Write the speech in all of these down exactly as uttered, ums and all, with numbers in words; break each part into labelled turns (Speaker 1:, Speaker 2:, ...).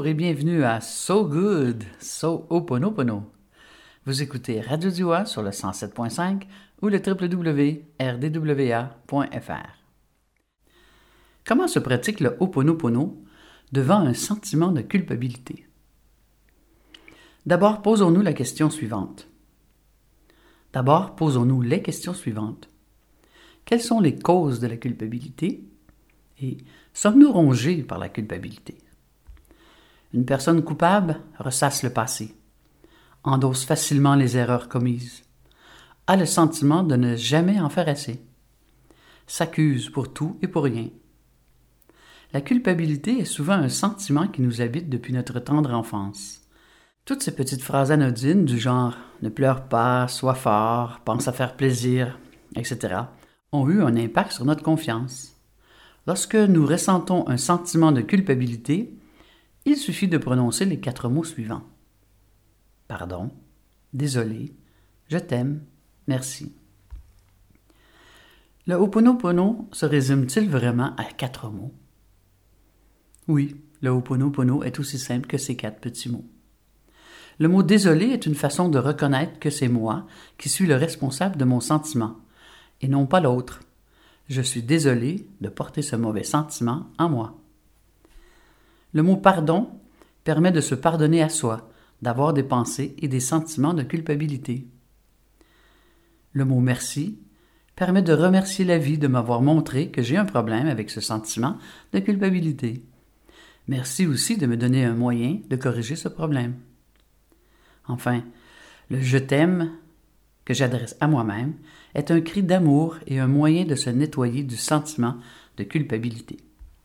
Speaker 1: bonjour et bienvenue à So Good, So Ho'oponopono. Vous écoutez Radio Dua sur le cent sept point cinq ou le w w w point r d w a point f r. Comment se pratique le Ho'oponopono devant un sentiment de culpabilité? D'abord, posons-nous la question suivante. D'abord, posons-nous les questions suivantes. Quelles sont les causes de la culpabilité? Et sommes-nous rongés par la culpabilité? Une personne coupable ressasse le passé, endosse facilement les erreurs commises, a le sentiment de ne jamais en faire assez, s'accuse pour tout et pour rien. La culpabilité est souvent un sentiment qui nous habite depuis notre tendre enfance. Toutes ces petites phrases anodines du genre « ne pleure pas, sois fort, pense à faire plaisir », et cetera ont eu un impact sur notre confiance. Lorsque nous ressentons un sentiment de culpabilité, il suffit de prononcer les quatre mots suivants. Pardon, désolé, je t'aime, merci. Le Ho'oponopono se résume-t-il vraiment à quatre mots? Oui, le Ho'oponopono est aussi simple que ces quatre petits mots. Le mot « désolé » est une façon de reconnaître que c'est moi qui suis le responsable de mon sentiment, et non pas l'autre. Je suis désolé de porter ce mauvais sentiment en moi. Le mot « pardon » permet de se pardonner à soi, d'avoir des pensées et des sentiments de culpabilité. Le mot « merci » permet de remercier la vie de m'avoir montré que j'ai un problème avec ce sentiment de culpabilité. Merci aussi de me donner un moyen de corriger ce problème. Enfin, le « je t'aime » que j'adresse à moi-même est un cri d'amour et un moyen de se nettoyer du sentiment de culpabilité.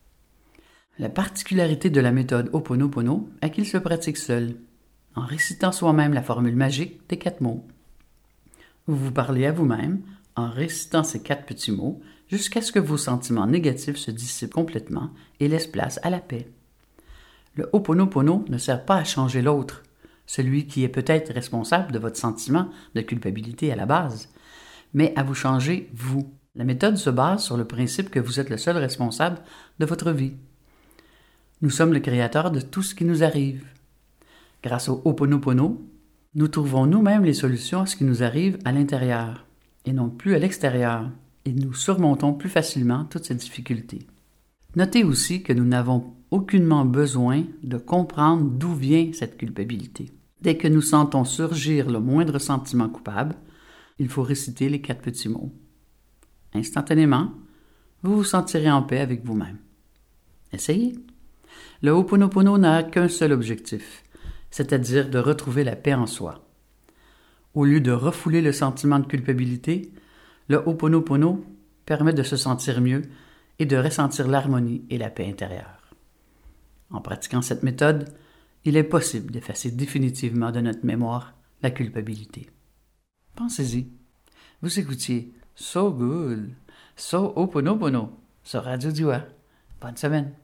Speaker 1: La particularité de la méthode Ho'oponopono est qu'il se pratique seul, en récitant soi-même la formule magique des quatre mots. Vous vous parlez à vous-même en récitant ces quatre petits mots jusqu'à ce que vos sentiments négatifs se dissipent complètement et laissent place à la paix. Le Ho'oponopono ne sert pas à changer l'autre, celui qui est peut-être responsable de votre sentiment de culpabilité à la base, mais à vous changer vous. La méthode se base sur le principe que vous êtes le seul responsable de votre vie. Nous sommes le créateur de tout ce qui nous arrive. Grâce au Ho'oponopono, nous trouvons nous-mêmes les solutions à ce qui nous arrive à l'intérieur, et non plus à l'extérieur, et nous surmontons plus facilement toutes ces difficultés. Notez aussi que nous n'avons aucunement besoin de comprendre d'où vient cette culpabilité. Dès que nous sentons surgir le moindre sentiment coupable, il faut réciter les quatre petits mots. Instantanément, vous vous sentirez en paix avec vous-même. Essayez. Le Ho'oponopono n'a qu'un seul objectif, c'est-à-dire de retrouver la paix en soi. Au lieu de refouler le sentiment de culpabilité, le Ho'oponopono permet de se sentir mieux et de ressentir l'harmonie et la paix intérieure. En pratiquant cette méthode, il est possible d'effacer définitivement de notre mémoire la culpabilité. Pensez-y. Vous écoutiez So Good, So Ho'oponopono sur Radio Dua. Bonne semaine.